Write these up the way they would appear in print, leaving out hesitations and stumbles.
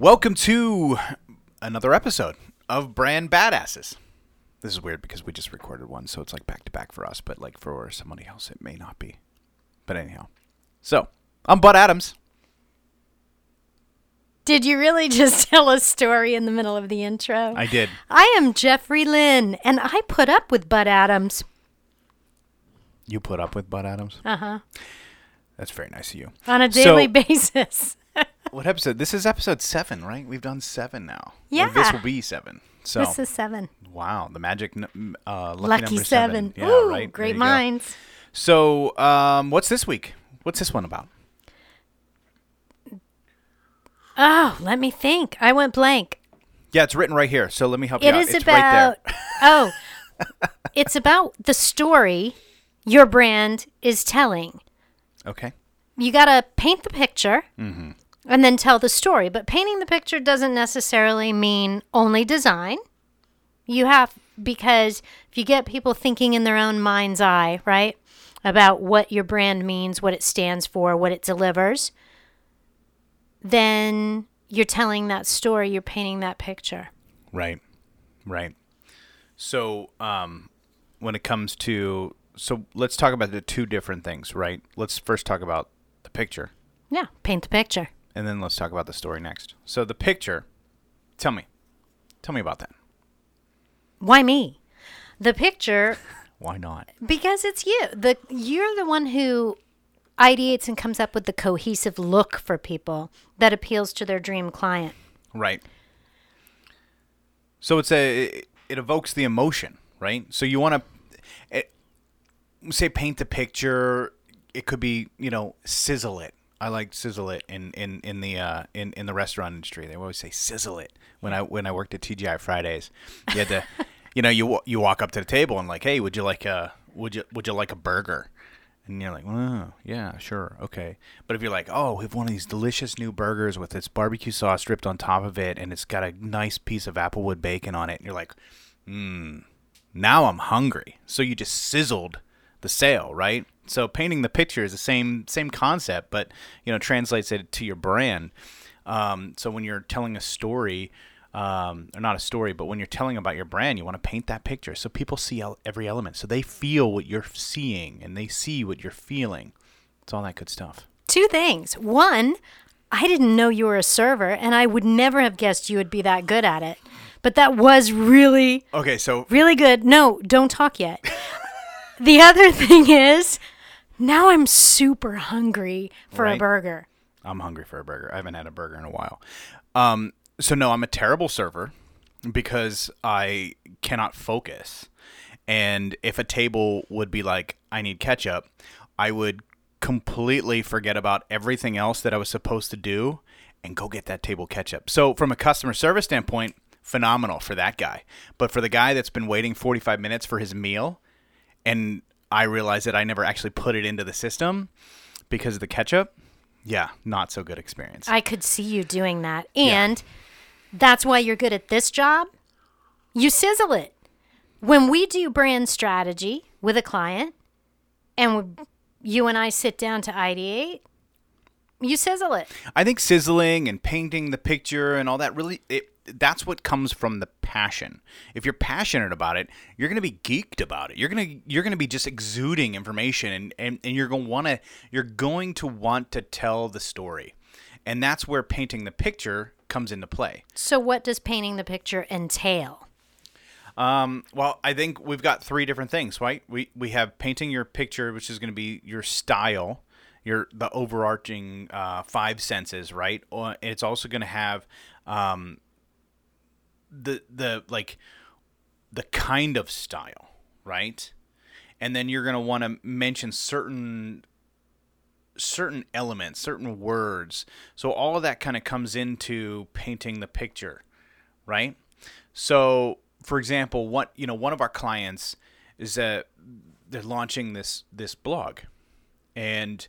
Welcome to another episode of Brand Badasses. This is weird because we just recorded one, so it's like back to back for us, but like for somebody else, it may not be. But anyhow, so I'm Bud Adams. Did you really just tell a story in the middle of the intro? I did. I am Jeffrey Lynn, and I put up with Bud Adams. You put up with Bud Adams? Uh-huh. That's very nice of you. On a daily basis. What episode? This is episode 7, right? We've done 7 now. Yeah. Or this will be 7. So This is 7. wow, the magic lucky Lucky number 7. Yeah, Ooh, right. great There you go. minds. So, what's this week? What's this one about? Oh, let me think. I went blank. Yeah, it's written right here. So let me help you It out. is It's about, right it's about the story your brand is telling. there. Okay. You got to paint the picture Mm-hmm. and then tell the story. But painting the picture doesn't necessarily mean only design. Because if you get people thinking in their own mind's eye, right, about what your brand means, what it stands for, what it delivers, then you're telling that story, you're painting that picture. Right. So, when it comes to, let's talk about the two different things, right? Let's first talk about the picture, Yeah, paint the picture. and then let's talk about the story next. So the picture, tell me about that. Why me? The picture, Why not? because it's you. You're the one who ideates and comes up with the cohesive look for people that appeals to their dream client. Right. So it evokes the emotion, right? So you want to say paint the picture. It could be, sizzle it. I like sizzle it in the restaurant industry. They always say sizzle it. When I worked at TGI Fridays, you had to, you walk up to the table and like, hey, would you like a burger? And you're like, oh, yeah, sure, okay. But if you're like, oh, we have one of these delicious new burgers with its barbecue sauce dripped on top of it, and it's got a nice piece of applewood bacon on it, and you're like, now I'm hungry. So you just sizzled the sale, right? So painting the picture is the same concept, but translates it to your brand. So when you're telling a story, or not a story, but when you're telling about your brand, you want to paint that picture so people see every element, so they feel what you're seeing and they see what you're feeling. It's all that good stuff. 2 things. One, I didn't know you were a server, and I would never have guessed you would be that good at it. But that was really, Okay, so really good. No, don't talk yet. The other thing is, now I'm super hungry for a Right. burger. I'm hungry for a burger. I haven't had a burger in a while. So no, I'm a terrible server because I cannot focus. And if a table would be like, I need ketchup, I would completely forget about everything else that I was supposed to do and go get that table ketchup. So from a customer service standpoint, phenomenal for that guy. But for the guy that's been waiting 45 minutes for his meal, and I realized that I never actually put it into the system because of the ketchup, yeah, not so good experience. I could see you doing that. And that's why you're good at this job. You sizzle it. When we do brand strategy with a client and you and I sit down to ideate, you sizzle it. I think sizzling and painting the picture and all that really, that's what comes from the passion. If you're passionate about it, you're going to be geeked about it. You're going to be just exuding information and you're going to want to tell the story. And that's where painting the picture comes into play. So what does painting the picture entail? Well, I think we've got 3 different things, right? We have painting your picture, which is going to be your style, the overarching 5 senses, right? It's also going to have the kind of style, right? And then you're going to want to mention certain elements, certain words. So all of that kind of comes into painting the picture, right? So, for example, one of our clients is that they're launching this blog, and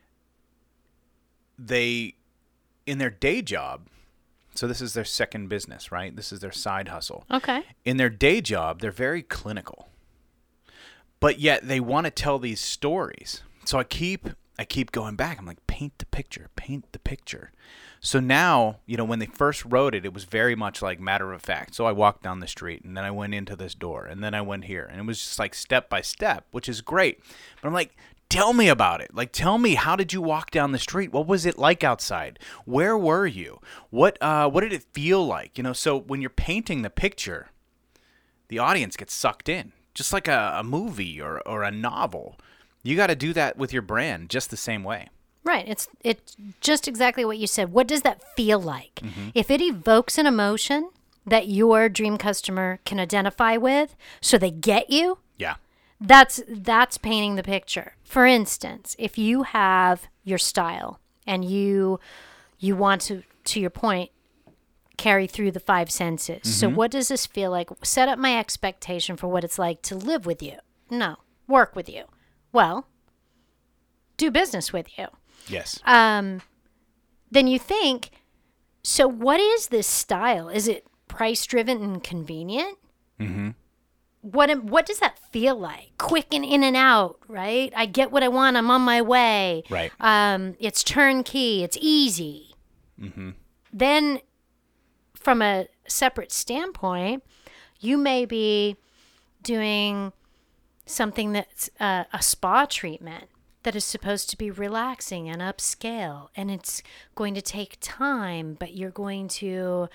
they, in their day job, so this is their second business, right? This is their side hustle. Okay. In their day job, they're very clinical, but yet they want to tell these stories. So I keep I keep going back. I'm like, paint the picture, paint the picture. So now, when they first wrote it, it was very much like matter of fact. So I walked down the street, and then I went into this door, and then I went here. And it was just like step by step, which is great. But I'm like, tell me about it. Like, tell me, how did you walk down the street? What was it like outside? Where were you? What did it feel like? So when you're painting the picture, the audience gets sucked in, just like a movie or a novel. You got to do that with your brand just the same way. Right. It's just exactly what you said. What does that feel like? If it evokes an emotion that your dream customer can identify with, so they get you, Yeah. that's painting the picture. For instance, if you have your style and you want to your point, carry through the 5 senses. So what does this feel like? Set up my expectation for what it's like to live with you. No, work with you. Well, do business with you. Yes. Then you think, so what is this style? Is it price driven and convenient? Mm-hmm. What does that feel like? Quick and in and out, right? I get what I want. I'm on my way. Right. It's turnkey. It's easy. Mm-hmm. Then, from a separate standpoint, you may be doing something that's a spa treatment that is supposed to be relaxing and upscale, and it's going to take time, but you're going to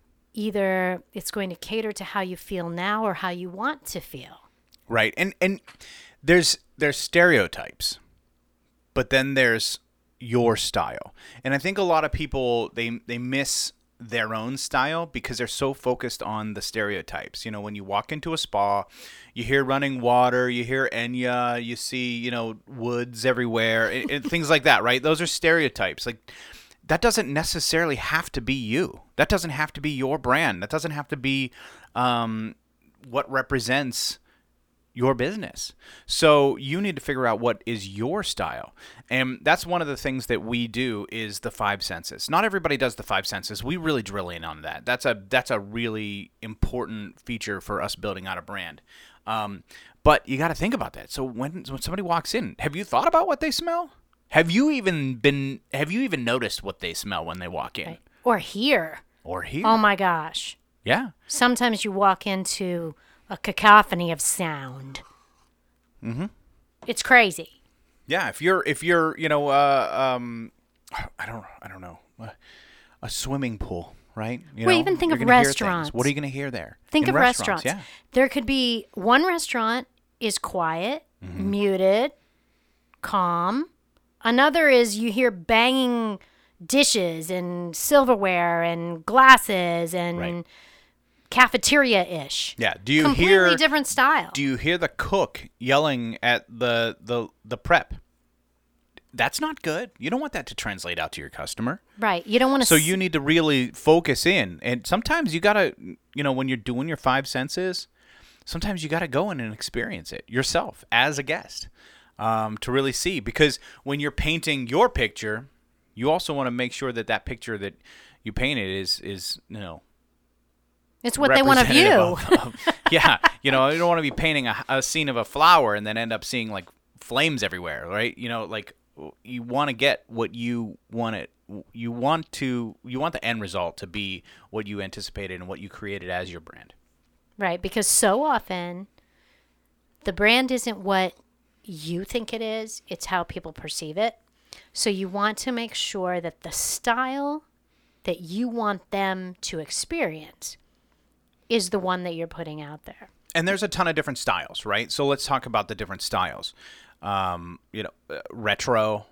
it's going to cater to how you feel now or how you want to feel. Right. And there's stereotypes, but then there's your style. And I think a lot of people, they miss their own style because they're so focused on the stereotypes. When you walk into a spa, you hear running water, you hear Enya, you see, woods everywhere, and things like that, right? Those are stereotypes. Like, that doesn't necessarily have to be you. That doesn't have to be your brand. That doesn't have to be what represents your business. So you need to figure out what is your style. And that's one of the things that we do is the 5 senses. Not everybody does the 5 senses. We really drill in on that. That's a really important feature for us building out a brand. But you got to think about that. So when somebody walks in, have you thought about what they smell? Have you even noticed what they smell when they walk in? Right. Or hear. Oh my gosh. Yeah. Sometimes you walk into a cacophony of sound. Mm-hmm. It's crazy. Yeah, if you're I don't know, a swimming pool, right? Even think of restaurants. What are you going to hear there? Think of restaurants. Yeah. There could be one restaurant is quiet, muted, calm. Another is you hear banging dishes and silverware and glasses and cafeteria-ish. Yeah. Do you completely different style? Do you hear the cook yelling at the prep? That's not good. You don't want that to translate out to your customer. Right. You don't want to. So you need to really focus in. And sometimes you got to, when you're doing your 5 senses, sometimes you got to go in and experience it yourself as a guest to really see. Because when you're painting your picture, you also want to make sure that picture that you painted is it's what they want to view. Yeah. You don't want to be painting a scene of a flower and then end up seeing like flames everywhere, right? You want to get what you want it. You want the end result to be what you anticipated and what you created as your brand. Right, because so often the brand isn't what you think it is, it's how people perceive it. So you want to make sure that the style that you want them to experience is the one that you're putting out there. And there's a ton of different styles, right? So let's talk about the different styles. Retro,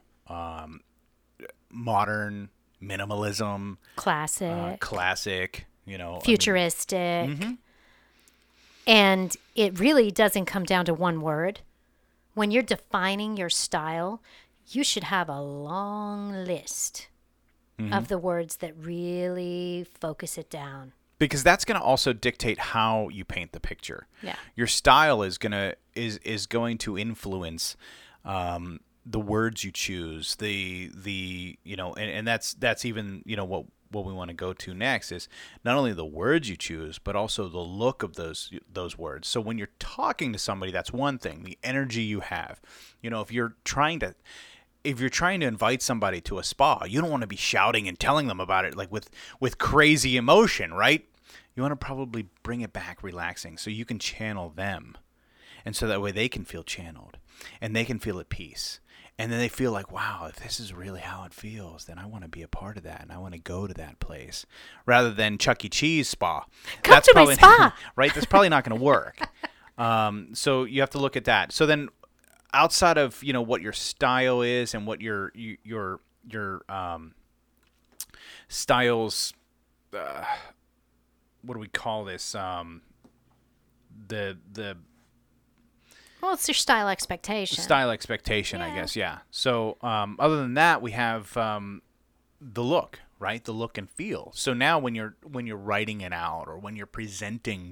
modern, minimalism, classic, futuristic. And it really doesn't come down to one word. When you're defining your style, you should have a long list of the words that really focus it down. Because that's going to also dictate how you paint the picture. Yeah. Your style is going to influence the words you choose. And that's even what we want to go to next is not only the words you choose, but also the look of those words. So when you're talking to somebody, that's one thing. The energy you have. If you're trying to if you're trying to invite somebody to a spa, you don't want to be shouting and telling them about it like with crazy emotion, right? You want to probably bring it back relaxing so you can channel them. And so that way they can feel channeled and they can feel at peace. And then they feel like, wow, if this is really how it feels, then I want to be a part of that and I want to go to that place rather than Chuck E. Cheese spa. Come to my spa. Right? That's probably not going to work. So you have to look at that. So then outside of, what your style is and what your styles, what do we call this? Well, it's your style expectation. Style expectation, I guess, yeah. So other than that, we have the look, right? The look and feel. So now when you're writing it out or when you're presenting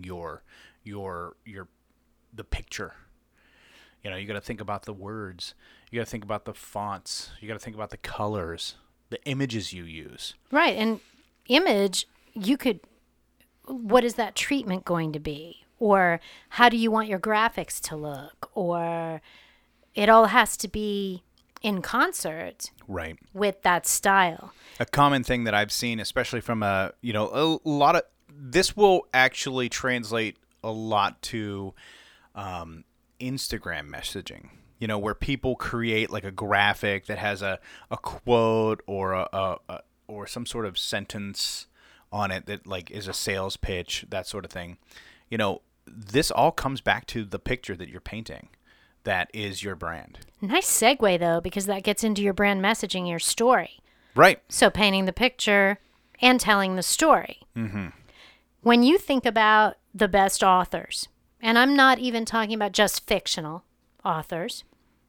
the picture, you got to think about the words. You got to think about the fonts. You got to think about the colors, the images you use. Right, and image, what is that treatment going to be? Or how do you want your graphics to look? Or it all has to be in concert right with that style. A common thing that I've seen, especially from a lot of, this will actually translate a lot to Instagram messaging, where people create like a graphic that has a quote or or some sort of sentence on it that like is a sales pitch, that sort of thing. This all comes back to the picture that you're painting. That is your brand. Nice segue, though, because that gets into your brand messaging, your story. Right. So painting the picture and telling the story. Mm-hmm. When you think about the best authors, and I'm not even talking about just fictional authors,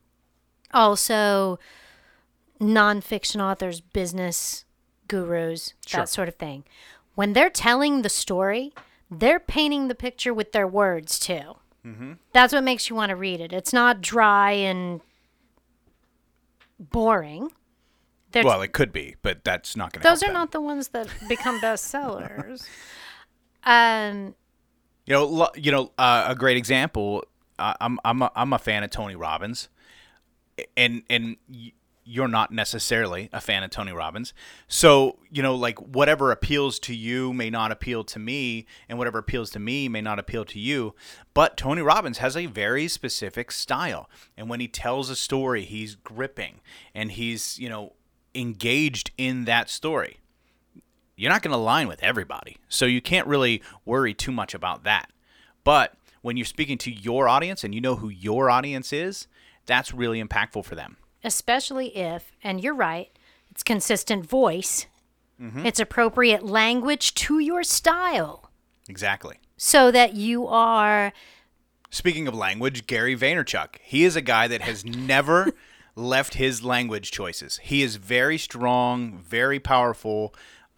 also nonfiction authors, business gurus, Sure. that sort of thing. When they're telling the story, they're painting the picture with their words, too. Mm-hmm. That's what makes you want to read it. It's not dry and boring. Well, it could be, but that's not going to Those are not the ones that become bestsellers. A great example. I'm a fan of Tony Robbins, and you're not necessarily a fan of Tony Robbins. So, like whatever appeals to you may not appeal to me, and whatever appeals to me may not appeal to you. But Tony Robbins has a very specific style. And when he tells a story, he's gripping and he's, engaged in that story. You're not going to align with everybody. So you can't really worry too much about that. But when you're speaking to your audience and you know who your audience is, that's really impactful for them. Especially if, and you're right, it's consistent voice. Mm-hmm. It's appropriate language to your style. Exactly. So that you are... Speaking of language, Gary Vaynerchuk. He is a guy that has never left his language choices. He is very strong, very powerful.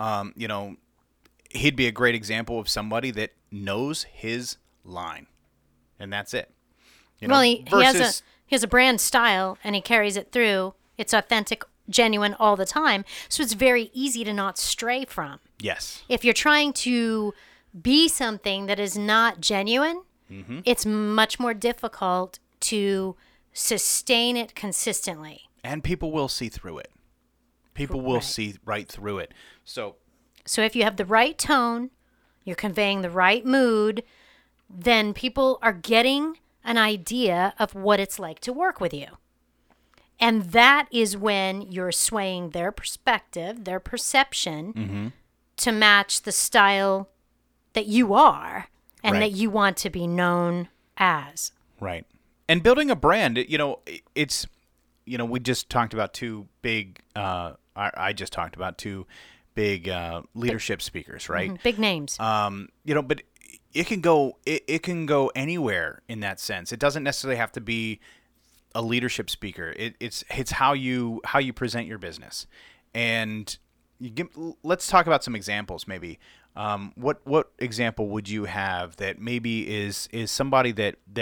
He'd be a great example of somebody that knows his line. And that's it. He has a brand style, and he carries it through. It's authentic, genuine all the time, so it's very easy to not stray from. Yes. If you're trying to be something that is not genuine, mm-hmm. it's much more difficult to sustain it consistently. And people will see through it. People will see right through it. So if you have the right tone, you're conveying the right mood, then people are getting an idea of what it's like to work with you. And that is when you're swaying their perspective, their perception, mm-hmm. to match the style that you are and that you want to be known as. Right. And building a brand, it's, we just talked about two big, I just talked about two big leadership speakers, right? Mm-hmm. Big names. But it can go anywhere in that sense. It doesn't necessarily have to be a leadership speaker. It's how you present your business. And let's talk about some examples maybe. What example would you have that maybe is somebody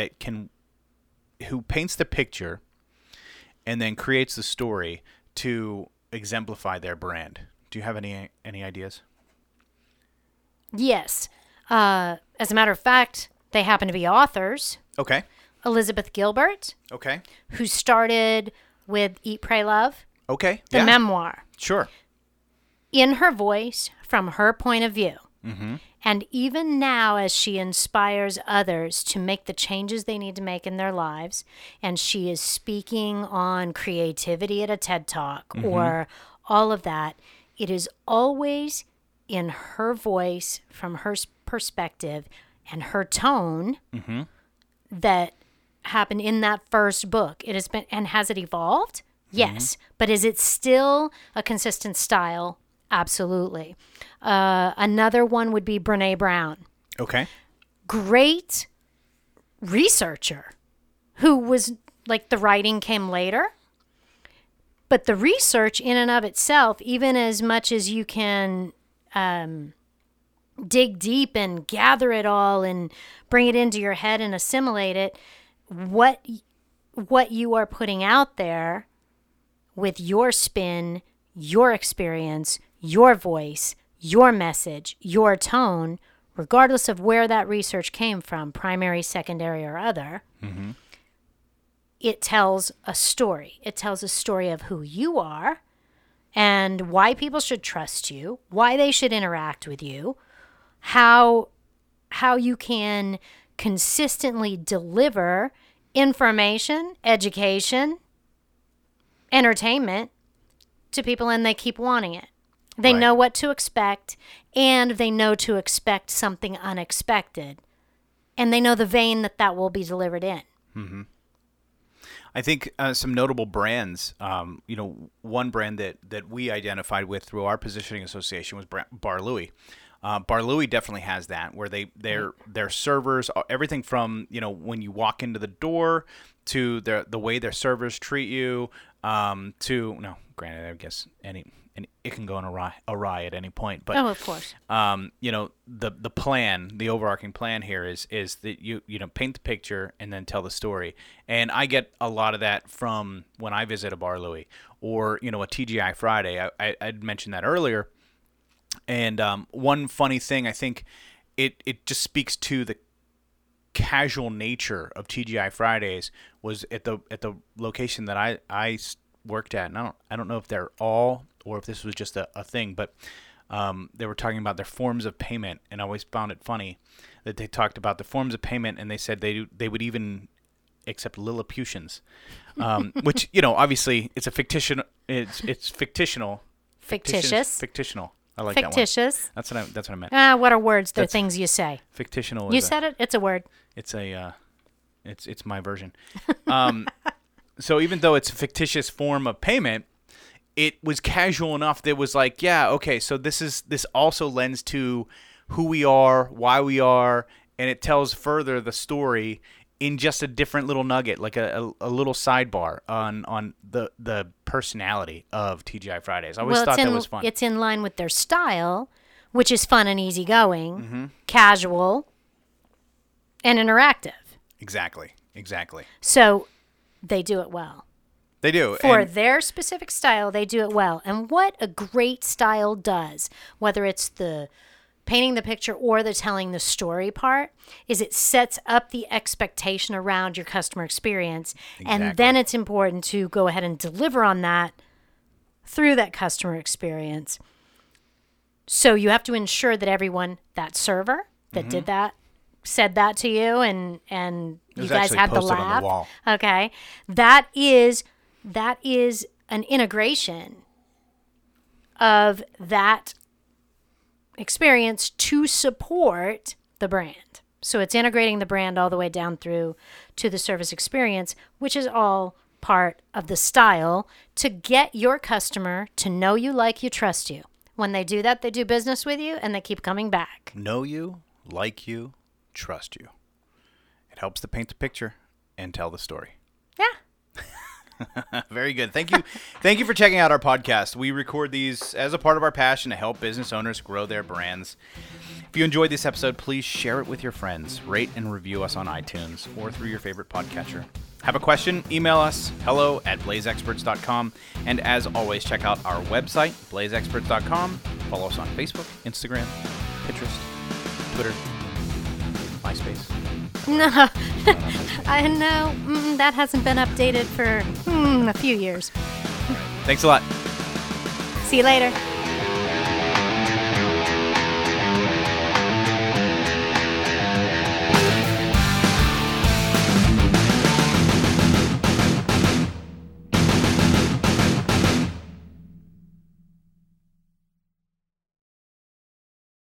who paints the picture and then creates the story to exemplify their brand? Do you have any ideas? Yes. As a matter of fact, they happen to be authors. Okay. Elizabeth Gilbert. Okay. Who started with Eat, Pray, Love, Okay. the memoir, Sure. in her voice, from her point of view. Mm-hmm. And even now, as she inspires others to make the changes they need to make in their lives, and she is speaking on creativity at a TED Talk or all of that, it is always in her voice, from her perspective, and her tone that happened in that first book. It has been, and has it evolved? Yes. But is it still a consistent style? Absolutely. Another one would be Brene Brown. Okay. Great researcher who was like, the writing came later. But the research in and of itself, even as much as you can dig deep and gather it all and bring it into your head and assimilate it, what you are putting out there with your spin, your experience, your voice, your message, your tone, regardless of where that research came from, primary, secondary, or other, it tells a story. It tells a story of who you are and why people should trust you, why they should interact with you, how you can consistently deliver information, education, entertainment to people, and they keep wanting it. They know what to expect, and they know to expect something unexpected, and they know the vein that will be delivered in. Mm-hmm. I think some notable brands, one brand that we identified with through our positioning association was Bar Louie. Bar Louie definitely has that, where their servers, everything from when you walk into the door to the way their servers treat you, granted, I guess it can go awry at any point, but of course, the plan, the overarching plan here is that you paint the picture and then tell the story. And I get a lot of that from when I visit a Bar Louie or a TGI Friday. I'd mentioned that earlier. And one funny thing, I think it just speaks to the casual nature of TGI Fridays, was at the location that I worked at. And I don't know if they're all, or if this was just a thing, but they were talking about their forms of payment, and I always found it funny that they talked about the forms of payment, and they said they would even accept Lilliputians, which obviously it's a fictitional. It's fictional. Fictitious. Fictitional. I like fictitious. That one. That's what I meant. What are words? They're things you say. Fictitional. You said it. It's a word. It's a. It's my version. So even though it's a fictitious form of payment, it was casual enough that it was like, yeah, okay, so this also lends to who we are, why we are, and it tells further the story in just a different little nugget, like a little sidebar on the personality of TGI Fridays. I always thought that was fun. It's in line with their style, which is fun and easygoing, casual, and interactive. Exactly. So they do it well. They do. For their specific style, they do it well. And what a great style does, whether it's the painting the picture or the telling the story part, is it sets up the expectation around your customer experience. Exactly. And then it's important to go ahead and deliver on that through that customer experience. So you have to ensure that everyone, that server that did that, said that to you, and you guys had the laugh. On the wall. Okay. That is an integration of that experience to support the brand. So it's integrating the brand all the way down through to the service experience, which is all part of the style to get your customer to know you, like you, trust you. When they do that, they do business with you and they keep coming back. Know you, like you, trust you. It helps to paint the picture and tell the story. Yeah. Very good. Thank you. Thank you for checking out our podcast. We record these as a part of our passion to help business owners grow their brands. If you enjoyed this episode, please share it with your friends. Rate and review us on iTunes or through your favorite podcatcher. Have a question? Email us, hello@blazeexperts.com. And as always, check out our website, blazeexperts.com. Follow us on Facebook, Instagram, Pinterest, Twitter. MySpace? No, I know that hasn't been updated for a few years. Thanks a lot. See you later.